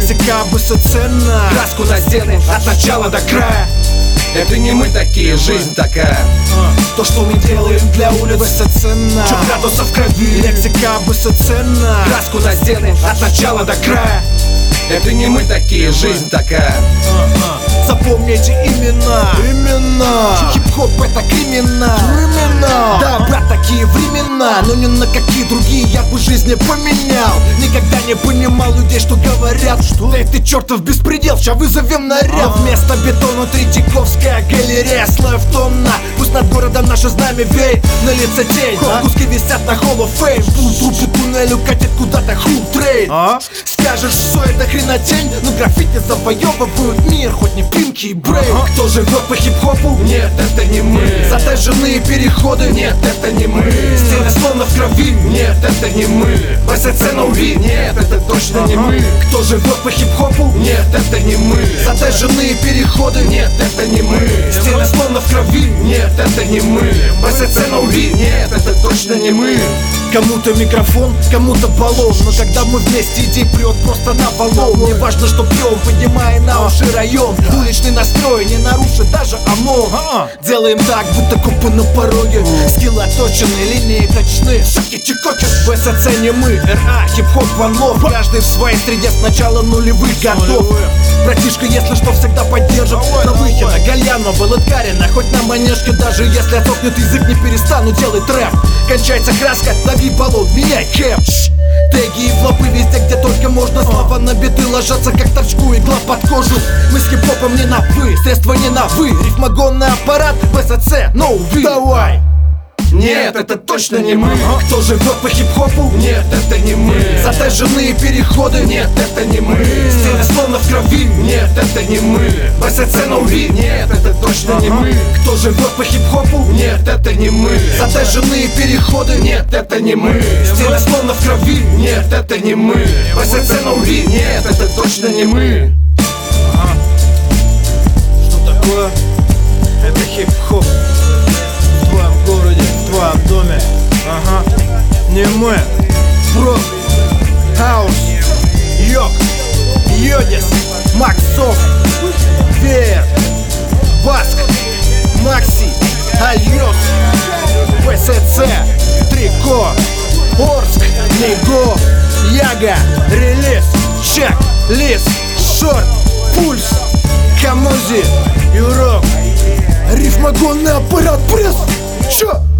лексика высоценна. Краску на стены от начала до края. Это не мы такие, жизнь такая. То, что мы делаем для улиц, высоценна. Чё градусов в крови, лексика высоценна. краску на стены от начала до края. Это не мы такие, жизнь такая. Запомните имена. Хип-хоп это криминал. Да, брат, такие времена, но ни на какие другие я бы жизни поменял. Никогда не понимал людей, что говорят. Да ты чертов беспредел, ща вызовем наряд. Но вместо бетона Третьяковская галерея. Слоев тонна, пусть над городом наше знамя веет. На лице тень, куски висят на Hall of Fame. Трубы туннелю катит куда-то хутрейн. Скажешь, что это хренотень, но граффити завоевывают мир, хоть не Пинки и Брейн. Кто живет по хип-хопу? Нет, это не мы. Затяженные переходы? Нет, это не мы. Стены словно в крови? Нет, это не мы. ВСЦ на уви? Нет, это точно не мы. Кто живет по хип-хопу? Нет, это не мы. Затяженные переходы? Нет, это не мы. Стены словно в крови? Нет, это не мы. ВСЦ на уви? Нет, это точно не мы. Кому-то микрофон, кому-то баллон. Но когда мы вместе, идей прет просто на баллон. Не важно, что пьем, поднимая на уши район. Уличный настрой не нарушит даже ОМОН. Делаем так, будто копы на пороге. Скиллы отточены, линии точны. Шапки чекочут, ВСЦ не мы. РА, хип-хоп, one love. Каждый в своей среде с начала нулевых готов. Братишка, если что, всегда поддержит. На Выхина, Гальянова, Лыткарина. Хоть на манежке, даже если отсохнет язык, не перестану делать трэп. Кончается краска, лови баллон, меняй кэп. Теги и флопы везде, где только можно. Слова на биты ложатся, как торчку, игла под кожу. Мы с хип-хопом не на вы, средства не на вы. Рифмогонный аппарат, ВСЦ, no вы. Давай! Нет, это точно не мы. Кто живет по хип-хопу? Нет, это не мы. Затяженные переходы? Нет, это не мы. Стены словно в крови? Нет, это не мы. ВСЦ на уви? Нет, это точно не мы. Кто живет по хип-хопу? Нет, это не мы. Затяженные переходы? Нет, это не мы. Стены словно в крови? Нет, это не мы. ВСЦ на уви? Нет, это точно не мы. Что такое? Это хип-хоп. В твоем городе, в твоем доме. Не мы. Бро, хаус, йог, йодис, Максов, Веер, Баск, Макси, Альос, ВСЦ, Трико, Орск, Ниго, Яга, Релиз, Чек, Лис, Шорт, Пульс, Камузи, Юрок. Рифмогонный аппарат, пресс. Чё?